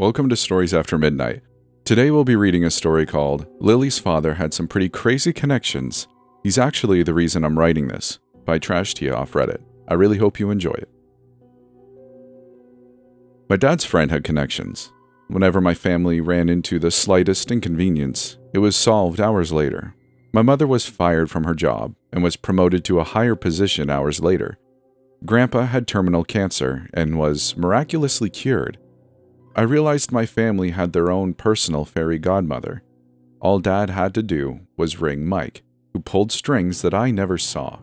Welcome to Stories After Midnight. Today we'll be reading a story called Lily's Father Had Some Pretty Crazy Connections. He's actually the reason I'm writing this, by Trash Tia off Reddit. I really hope you enjoy it. My dad's friend had connections. Whenever my family ran into the slightest inconvenience, it was solved hours later. My mother was fired from her job and was promoted to a higher position hours later. Grandpa had terminal cancer and was miraculously cured. I realized my family had their own personal fairy godmother. All Dad had to do was ring Mike, who pulled strings that I never saw.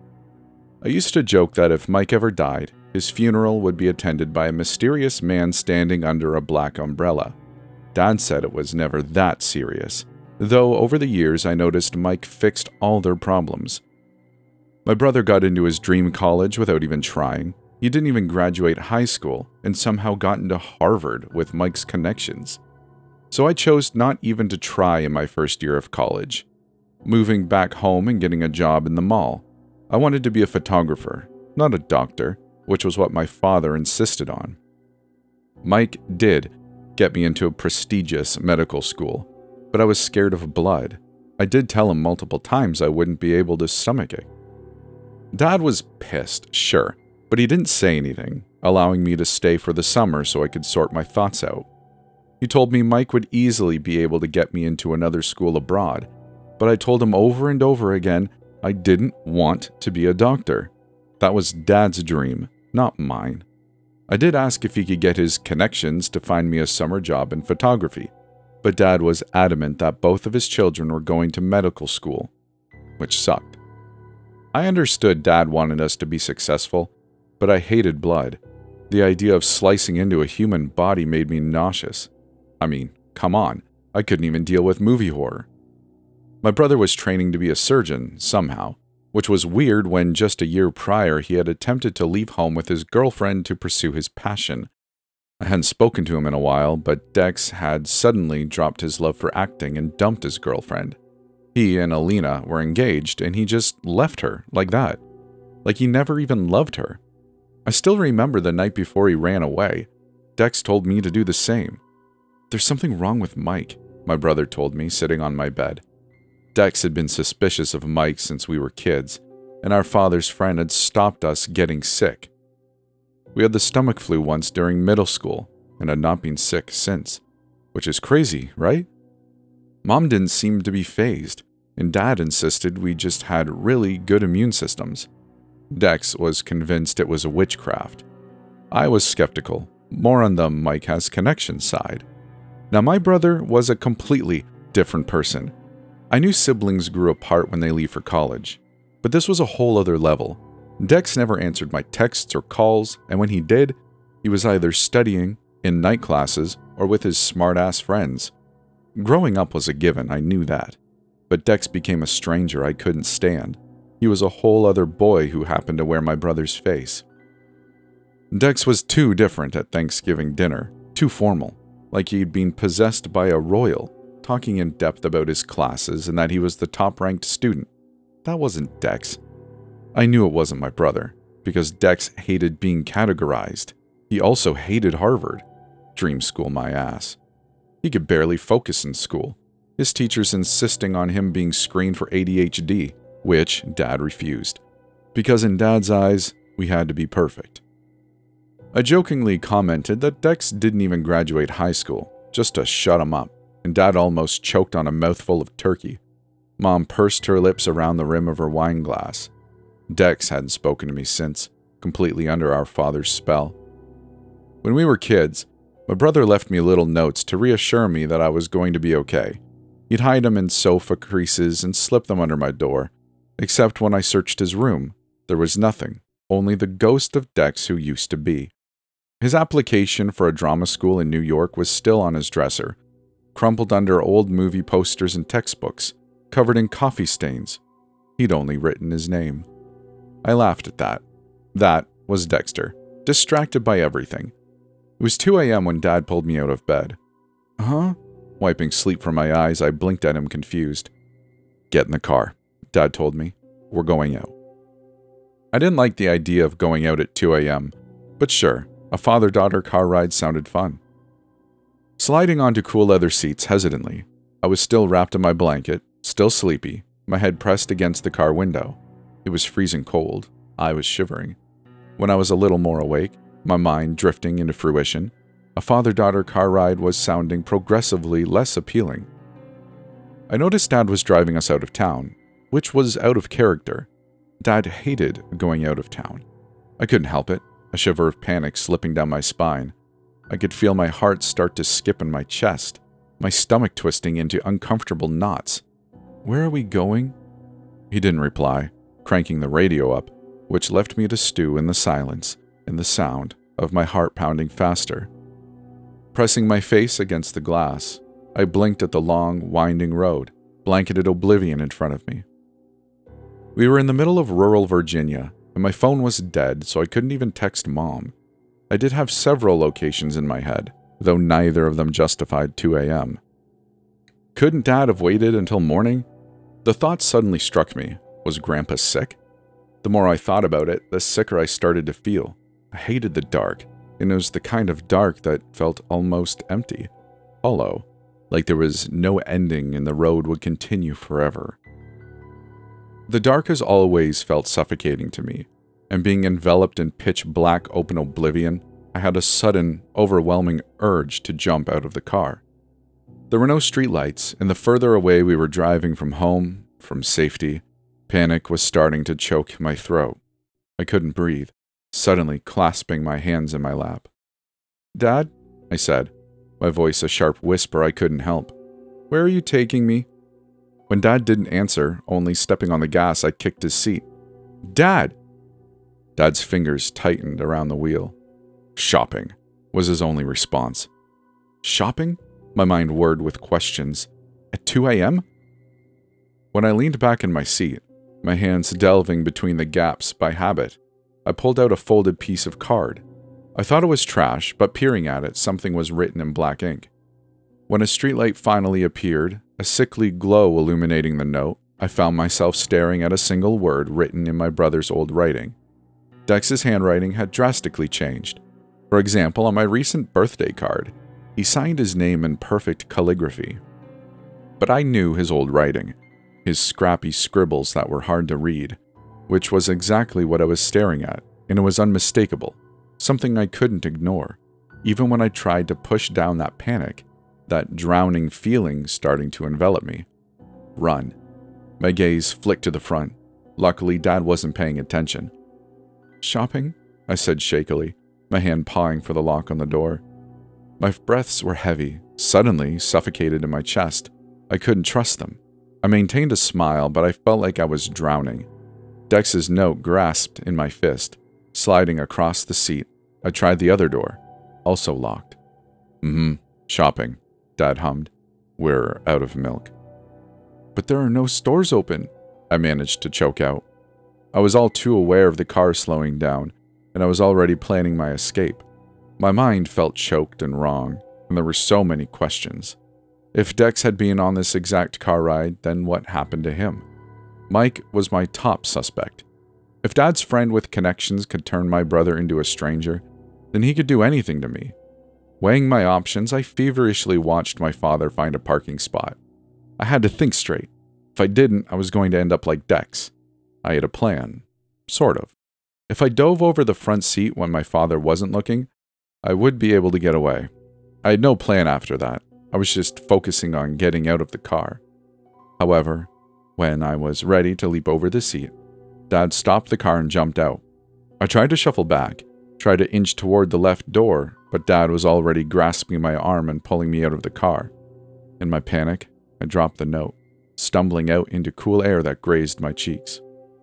I used to joke that if Mike ever died, his funeral would be attended by a mysterious man standing under a black umbrella. Dad said it was never that serious, though over the years I noticed Mike fixed all their problems. My brother got into his dream college without even trying. He didn't even graduate high school and somehow got into Harvard with Mike's connections. So I chose not even to try in my first year of college. Moving back home and getting a job in the mall. I wanted to be a photographer, not a doctor, which was what my father insisted on. Mike did get me into a prestigious medical school, but I was scared of blood. I did tell him multiple times I wouldn't be able to stomach it. Dad was pissed, sure, but he didn't say anything, allowing me to stay for the summer so I could sort my thoughts out. He told me Mike would easily be able to get me into another school abroad, but I told him over and over again I didn't want to be a doctor. That was Dad's dream, not mine. I did ask if he could get his connections to find me a summer job in photography, but Dad was adamant that both of his children were going to medical school, which sucked. I understood Dad wanted us to be successful, but I hated blood. The idea of slicing into a human body made me nauseous. I mean, come on, I couldn't even deal with movie horror. My brother was training to be a surgeon, somehow, which was weird when just a year prior he had attempted to leave home with his girlfriend to pursue his passion. I hadn't spoken to him in a while, but Dex had suddenly dropped his love for acting and dumped his girlfriend. He and Alina were engaged, and he just left her, like that. Like he never even loved her. I still remember the night before he ran away. Dex told me to do the same. There's something wrong with Mike, my brother told me, sitting on my bed. Dex had been suspicious of Mike since we were kids, and our father's friend had stopped us getting sick. We had the stomach flu once during middle school, and had not been sick since. Which is crazy, right? Mom didn't seem to be fazed, and Dad insisted we just had really good immune systems. Dex was convinced it was a witchcraft. I was skeptical, more on the Mike has connections side. Now my brother was a completely different person. I knew siblings grew apart when they leave for college, but this was a whole other level. Dex never answered my texts or calls, and when he did, he was either studying, in night classes, or with his smart-ass friends. Growing up was a given, I knew that. But Dex became a stranger I couldn't stand. He was a whole other boy who happened to wear my brother's face. Dex was too different at Thanksgiving dinner, too formal, like he'd been possessed by a royal, talking in depth about his classes and that he was the top-ranked student. That wasn't Dex. I knew it wasn't my brother, because Dex hated being categorized. He also hated Harvard. Dream school my ass. He could barely focus in school, his teachers insisting on him being screened for ADHD, which Dad refused, because in Dad's eyes, we had to be perfect. I jokingly commented that Dex didn't even graduate high school, just to shut him up, and Dad almost choked on a mouthful of turkey. Mom pursed her lips around the rim of her wine glass. Dex hadn't spoken to me since, completely under our father's spell. When we were kids, my brother left me little notes to reassure me that I was going to be okay. He'd hide them in sofa creases and slip them under my door. Except when I searched his room, there was nothing, only the ghost of Dex who used to be. His application for a drama school in New York was still on his dresser, crumpled under old movie posters and textbooks, covered in coffee stains. He'd only written his name. I laughed at that. That was Dexter, distracted by everything. It was 2 a.m. when Dad pulled me out of bed. Huh? Wiping sleep from my eyes, I blinked at him confused. Get in the car, Dad told me. We're going out. I didn't like the idea of going out at 2 a.m., but sure, a father-daughter car ride sounded fun. Sliding onto cool leather seats hesitantly, I was still wrapped in my blanket, still sleepy, my head pressed against the car window. It was freezing cold. I was shivering. When I was a little more awake, my mind drifting into fruition, a father-daughter car ride was sounding progressively less appealing. I noticed Dad was driving us out of town, which was out of character. Dad hated going out of town. I couldn't help it, a shiver of panic slipping down my spine. I could feel my heart start to skip in my chest, my stomach twisting into uncomfortable knots. "Where are we going?" He didn't reply, cranking the radio up, which left me to stew in the silence and the sound of my heart pounding faster. Pressing my face against the glass, I blinked at the long, winding road, blanketed oblivion in front of me. We were in the middle of rural Virginia, and my phone was dead, so I couldn't even text Mom. I did have several locations in my head, though neither of them justified 2 a.m. Couldn't Dad have waited until morning? The thought suddenly struck me. Was Grandpa sick? The more I thought about it, the sicker I started to feel. I hated the dark, and it was the kind of dark that felt almost empty, hollow, like there was no ending and the road would continue forever. The dark has always felt suffocating to me, and being enveloped in pitch-black open oblivion, I had a sudden, overwhelming urge to jump out of the car. There were no streetlights, and the further away we were driving from home, from safety, panic was starting to choke my throat. I couldn't breathe, suddenly clasping my hands in my lap. "Dad?" I said, my voice a sharp whisper I couldn't help. "Where are you taking me?" When Dad didn't answer, only stepping on the gas, I kicked his seat. "Dad!" Dad's fingers tightened around the wheel. "Shopping," was his only response. "Shopping?" My mind whirred with questions. At 2 a.m.? When I leaned back in my seat, my hands delving between the gaps by habit, I pulled out a folded piece of card. I thought it was trash, but peering at it, something was written in black ink. When a streetlight finally appeared, a sickly glow illuminating the note, I found myself staring at a single word written in my brother's old writing. Dex's handwriting had drastically changed. For example, on my recent birthday card, he signed his name in perfect calligraphy. But I knew his old writing, his scrappy scribbles that were hard to read, which was exactly what I was staring at, and it was unmistakable, something I couldn't ignore, even when I tried to push down that panic, that drowning feeling starting to envelop me. Run. My gaze flicked to the front. Luckily, Dad wasn't paying attention. "Shopping?" I said shakily, my hand pawing for the lock on the door. My breaths were heavy, suddenly suffocated in my chest. I couldn't trust them. I maintained a smile, but I felt like I was drowning. Dex's note grasped in my fist. Sliding across the seat, I tried the other door, also locked. Shopping," Dad hummed. "We're out of milk." "But there are no stores open," I managed to choke out. I was all too aware of the car slowing down, and I was already planning my escape. My mind felt choked and wrong, and there were so many questions. If Dex had been on this exact car ride, then what happened to him? Mike was my top suspect. If Dad's friend with connections could turn my brother into a stranger, then he could do anything to me. Weighing my options, I feverishly watched my father find a parking spot. I had to think straight. If I didn't, I was going to end up like Dex. I had a plan. Sort of. If I dove over the front seat when my father wasn't looking, I would be able to get away. I had no plan after that. I was just focusing on getting out of the car. However, when I was ready to leap over the seat, Dad stopped the car and jumped out. I tried to shuffle back, tried to inch toward the left door, but Dad was already grasping my arm and pulling me out of the car. In my panic, I dropped the note, stumbling out into cool air that grazed my cheeks.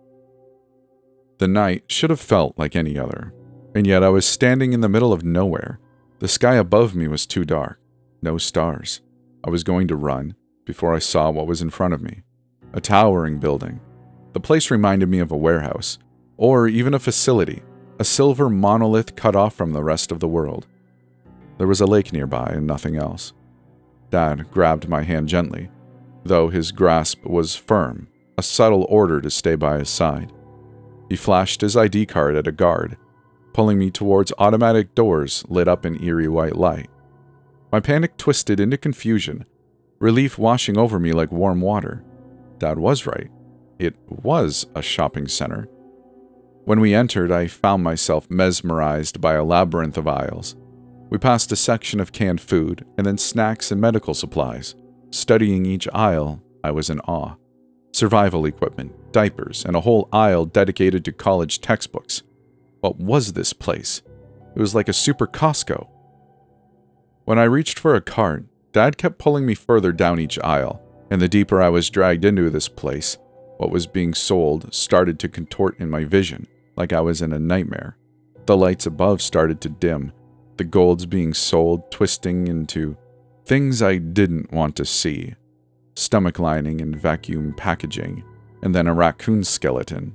The night should have felt like any other, and yet I was standing in the middle of nowhere. The sky above me was too dark, no stars. I was going to run before I saw what was in front of me. A towering building. The place reminded me of a warehouse, or even a facility, a silver monolith cut off from the rest of the world. There was a lake nearby and nothing else. Dad grabbed my hand gently, though his grasp was firm, a subtle order to stay by his side. He flashed his ID card at a guard, pulling me towards automatic doors lit up in eerie white light. My panic twisted into confusion, relief washing over me like warm water. Dad was right. It was a shopping center. When we entered, I found myself mesmerized by a labyrinth of aisles. We passed a section of canned food and then snacks and medical supplies. Studying each aisle, I was in awe. Survival equipment, diapers, and a whole aisle dedicated to college textbooks. What was this place? It was like a super Costco. When I reached for a cart, Dad kept pulling me further down each aisle, and the deeper I was dragged into this place, what was being sold started to contort in my vision, like I was in a nightmare. The lights above started to dim, the golds being sold twisting into things I didn't want to see. Stomach lining and vacuum packaging, and then a raccoon skeleton.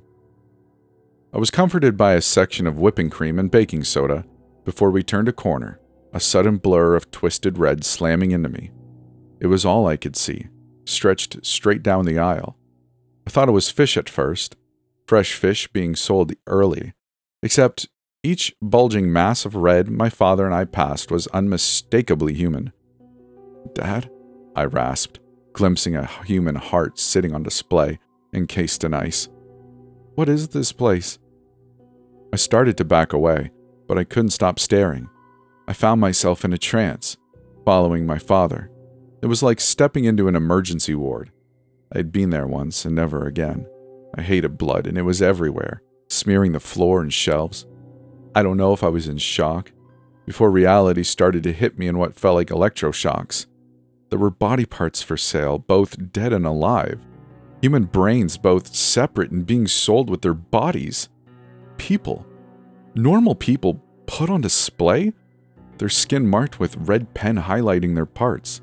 I was comforted by a section of whipping cream and baking soda before we turned a corner, a sudden blur of twisted red slamming into me. It was all I could see, stretched straight down the aisle. I thought it was fish at first, fresh fish being sold early, except each bulging mass of red my father and I passed was unmistakably human. "Dad?" I rasped, glimpsing a human heart sitting on display, encased in ice. "What is this place?" I started to back away, but I couldn't stop staring. I found myself in a trance, following my father. It was like stepping into an emergency ward. I had been there once and never again. I hated blood, and it was everywhere, smearing the floor and shelves. I don't know if I was in shock, before reality started to hit me in what felt like electroshocks. There were body parts for sale, both dead and alive. Human brains, both separate and being sold with their bodies. People. Normal people put on display? Their skin marked with red pen highlighting their parts.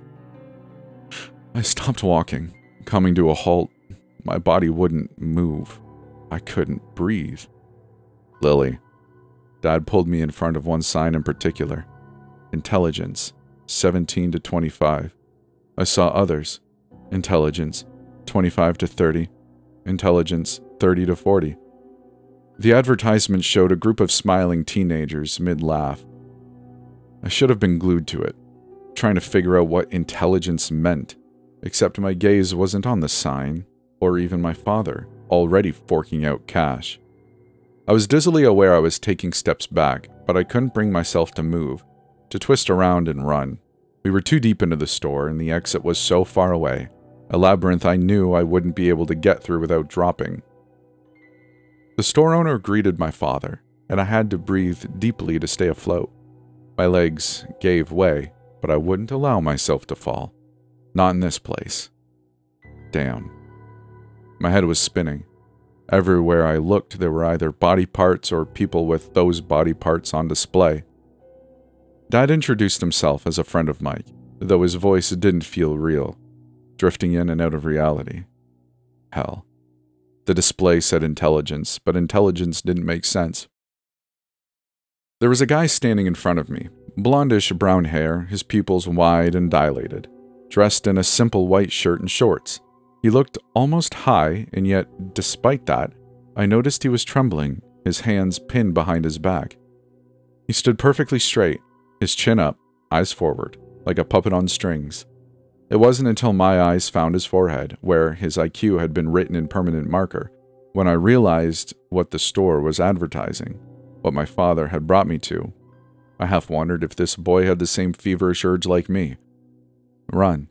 I stopped walking, coming to a halt. My body wouldn't move. I couldn't breathe. "Lily." Dad pulled me in front of one sign in particular. Intelligence, 17 to 25. I saw others. Intelligence, 25 to 30. Intelligence, 30 to 40. The advertisement showed a group of smiling teenagers mid-laugh. I should have been glued to it, trying to figure out what intelligence meant, except my gaze wasn't on the sign, or even my father, already forking out cash. I was dizzily aware I was taking steps back, but I couldn't bring myself to move, to twist around and run. We were too deep into the store, and the exit was so far away, a labyrinth I knew I wouldn't be able to get through without dropping. The store owner greeted my father, and I had to breathe deeply to stay afloat. My legs gave way, but I wouldn't allow myself to fall. Not in this place. Damn. My head was spinning. Everywhere I looked, there were either body parts or people with those body parts on display. Dad introduced himself as a friend of Mike, though his voice didn't feel real, drifting in and out of reality. Hell. The display said intelligence, but intelligence didn't make sense. There was a guy standing in front of me, blondish brown hair, his pupils wide and dilated, dressed in a simple white shirt and shorts. He looked almost high, and yet, despite that, I noticed he was trembling, his hands pinned behind his back. He stood perfectly straight, his chin up, eyes forward, like a puppet on strings. It wasn't until my eyes found his forehead, where his IQ had been written in permanent marker, when I realized what the store was advertising, what my father had brought me to. I half wondered if this boy had the same feverish urge like me. Run.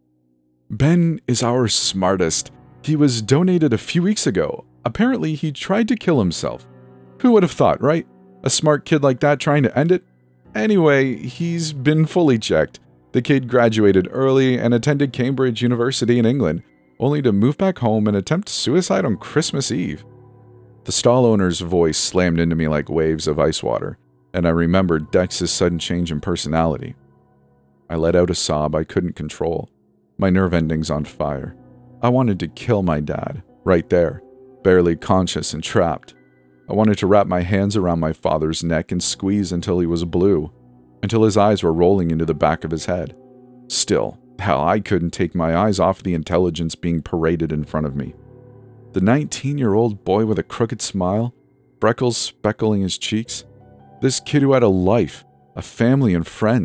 Ben is our smartest. He was donated a few weeks ago. Apparently, he tried to kill himself. Who would have thought, right? A smart kid like that trying to end it? Anyway, he's been fully checked. The kid graduated early and attended Cambridge University in England, only to move back home and attempt suicide on Christmas Eve. The stall owner's voice slammed into me like waves of ice water, and I remembered Dex's sudden change in personality. I let out a sob I couldn't control, my nerve endings on fire. I wanted to kill my dad, right there, barely conscious and trapped. I wanted to wrap my hands around my father's neck and squeeze until he was blue, until his eyes were rolling into the back of his head. Still, hell, I couldn't take my eyes off the intelligence being paraded in front of me. The 19-year-old boy with a crooked smile, freckles speckling his cheeks. This kid who had a life, a family and friends,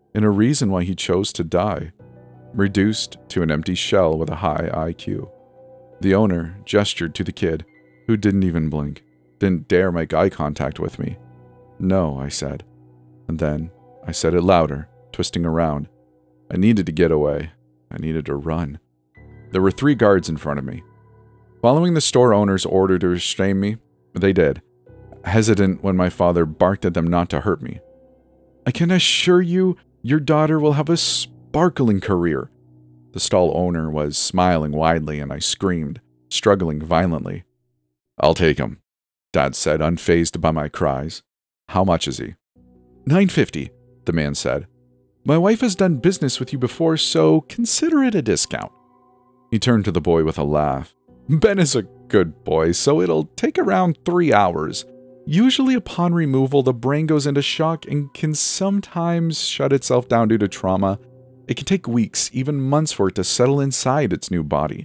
and a reason why he chose to die, reduced to an empty shell with a high IQ. The owner gestured to the kid, who didn't even blink, didn't dare make eye contact with me. "No," I said. And then I said it louder, twisting around. I needed to get away. I needed to run. There were 3 guards in front of me. Following the store owner's order to restrain me, they did, hesitant when my father barked at them not to hurt me. "I can assure you, your daughter will have a sparkling career." The stall owner was smiling widely, and I screamed, struggling violently. "I'll take him," Dad said, unfazed by my cries. "How much is he?" $9.50, the man said. "My wife has done business with you before, so consider it a discount." He turned to the boy with a laugh. "Ben is a good boy, so it'll take around 3 hours. Usually upon removal, the brain goes into shock and can sometimes shut itself down due to trauma. It can take weeks, even months for it to settle inside its new body."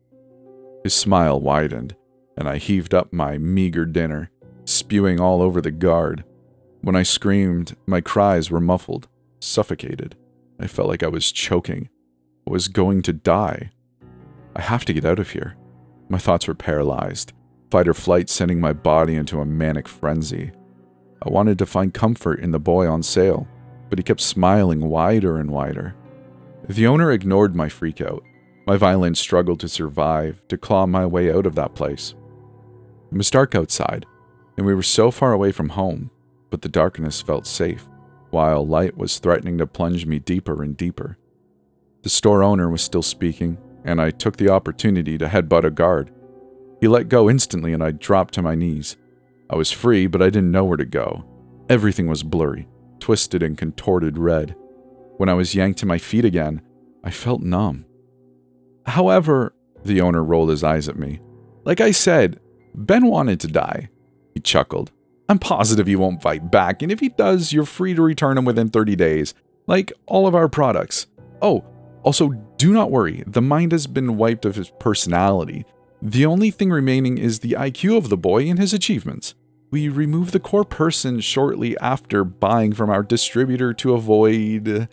His smile widened, and I heaved up my meager dinner, spewing all over the guard. When I screamed, my cries were muffled, suffocated. I felt like I was choking. I was going to die. I have to get out of here. My thoughts were paralyzed, fight or flight sending my body into a manic frenzy. I wanted to find comfort in the boy on sale, but he kept smiling wider and wider. The owner ignored my freakout, my violent struggle to survive, to claw my way out of that place. It was dark outside, and we were so far away from home, but the darkness felt safe, while light was threatening to plunge me deeper and deeper. The store owner was still speaking, and I took the opportunity to headbutt a guard. He let go instantly, and I dropped to my knees. I was free, but I didn't know where to go. Everything was blurry, twisted and contorted red. When I was yanked to my feet again, I felt numb. "However," the owner rolled his eyes at me, "like I said, Ben wanted to die." He chuckled. "I'm positive he won't fight back, and if he does, you're free to return him within 30 days, like all of our products. Oh, also, do not worry, the mind has been wiped of his personality. The only thing remaining is the IQ of the boy and his achievements. We remove the core person shortly after buying from our distributor to avoid,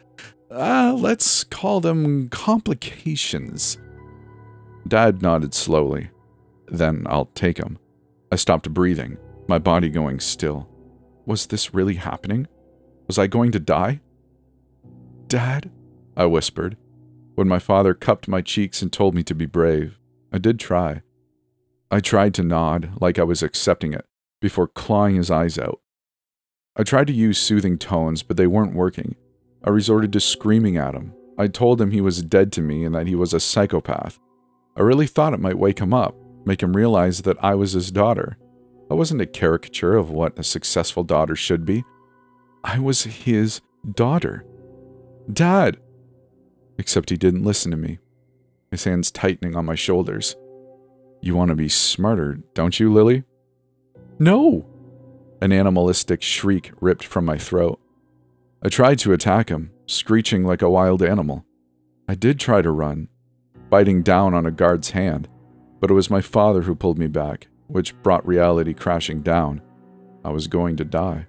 let's call them complications." Dad nodded slowly. "Then I'll take him." I stopped breathing, my body going still. Was this really happening? Was I going to die? "Dad," I whispered, when my father cupped my cheeks and told me to be brave. I did try. I tried to nod, like I was accepting it, before clawing his eyes out. I tried to use soothing tones, but they weren't working. I resorted to screaming at him. I told him he was dead to me and that he was a psychopath. I really thought it might wake him up, make him realize that I was his daughter. I wasn't a caricature of what a successful daughter should be. I was his daughter. "Dad!" Except he didn't listen to me, his hands tightening on my shoulders. "You want to be smarter, don't you, Lily?" "No!" An animalistic shriek ripped from my throat. I tried to attack him, screeching like a wild animal. I did try to run, biting down on a guard's hand, but it was my father who pulled me back, which brought reality crashing down. I was going to die.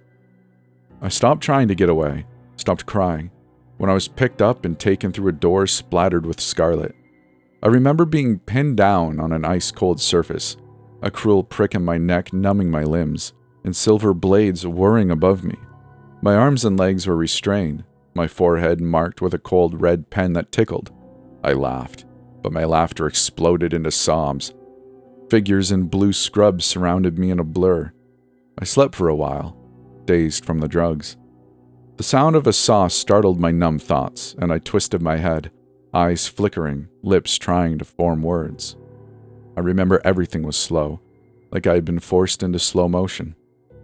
I stopped trying to get away, stopped crying, when I was picked up and taken through a door splattered with scarlet. I remember being pinned down on an ice-cold surface, a cruel prick in my neck numbing my limbs, and silver blades whirring above me. My arms and legs were restrained, my forehead marked with a cold red pen that tickled. I laughed, but my laughter exploded into sobs. Figures in blue scrubs surrounded me in a blur. I slept for a while, dazed from the drugs. The sound of a saw startled my numb thoughts, and I twisted my head, eyes flickering, lips trying to form words. I remember everything was slow, like I had been forced into slow motion.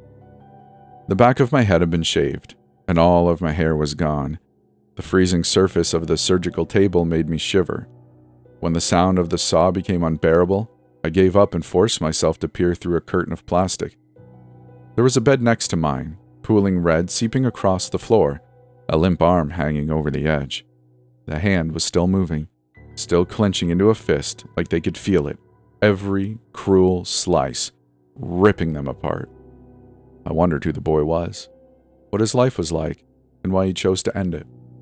The back of my head had been shaved, and all of my hair was gone. The freezing surface of the surgical table made me shiver. When the sound of the saw became unbearable, I gave up and forced myself to peer through a curtain of plastic. There was a bed next to mine, pooling red seeping across the floor, a limp arm hanging over the edge. The hand was still moving, still clenching into a fist like they could feel it, every cruel slice, ripping them apart. I wondered who the boy was, what his life was like, and why he chose to end it.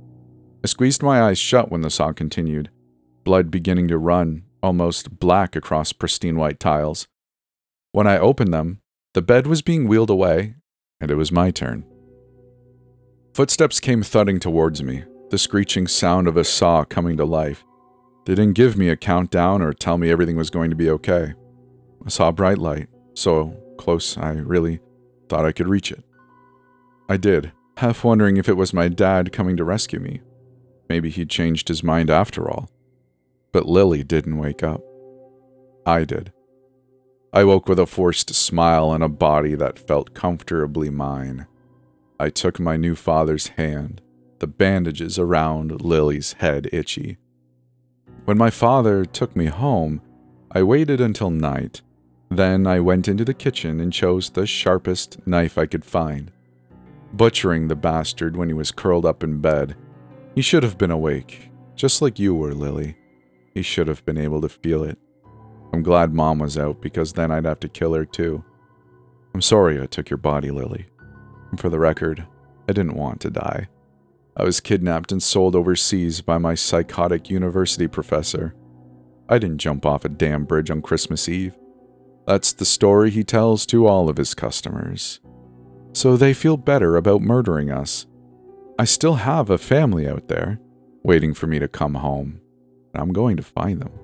I squeezed my eyes shut when the saw continued, blood beginning to run, almost black across pristine white tiles. When I opened them, the bed was being wheeled away, and it was my turn. Footsteps came thudding towards me, the screeching sound of a saw coming to life. They didn't give me a countdown or tell me everything was going to be okay. I saw a bright light, so close I really thought I could reach it. I did, half wondering if it was my dad coming to rescue me. Maybe he'd changed his mind after all. But Lily didn't wake up. I did. I woke with a forced smile and a body that felt comfortably mine. I took my new father's hand, the bandages around Lily's head itchy. When my father took me home, I waited until night. Then I went into the kitchen and chose the sharpest knife I could find, butchering the bastard when he was curled up in bed. He should have been awake, just like you were, Lily. He should have been able to feel it. I'm glad Mom was out, because then I'd have to kill her too. I'm sorry I took your body, Lily. And for the record, I didn't want to die. I was kidnapped and sold overseas by my psychotic university professor. I didn't jump off a damn bridge on Christmas Eve. That's the story he tells to all of his customers. So they feel better about murdering us. I still have a family out there, waiting for me to come home. And I'm going to find them.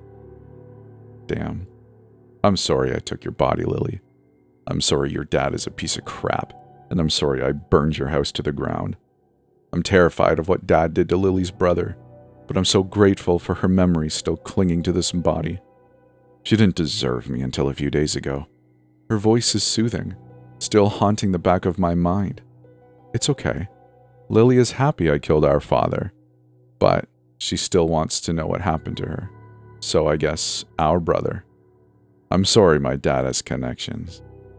Damn. I'm sorry I took your body, Lily. I'm sorry your dad is a piece of crap. And I'm sorry I burned your house to the ground. I'm terrified of what Dad did to Lily's brother, but I'm so grateful for her memory still clinging to this body. She didn't deserve me until a few days ago. Her voice is soothing, still haunting the back of my mind. It's okay. Lily is happy I killed our father, but she still wants to know what happened to her. So I guess our brother. I'm sorry my dad has connections.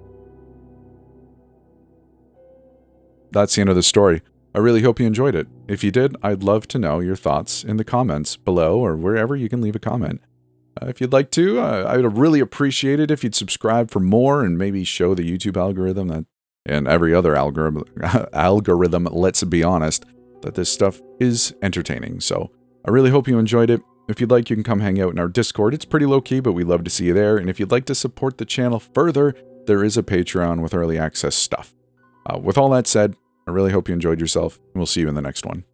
That's the end of the story. I really hope you enjoyed it. If you did, I'd love to know your thoughts in the comments below or wherever you can leave a comment. If you'd like to, I would really appreciate it if you'd subscribe for more and maybe show the YouTube algorithm that, and every other algorithm, let's be honest, that this stuff is entertaining. So I really hope you enjoyed it. If you'd like, you can come hang out in our Discord. It's pretty low-key, but we'd love to see you there. And if you'd like to support the channel further, there is a Patreon with early access stuff. With all that said, I really hope you enjoyed yourself, and we'll see you in the next one.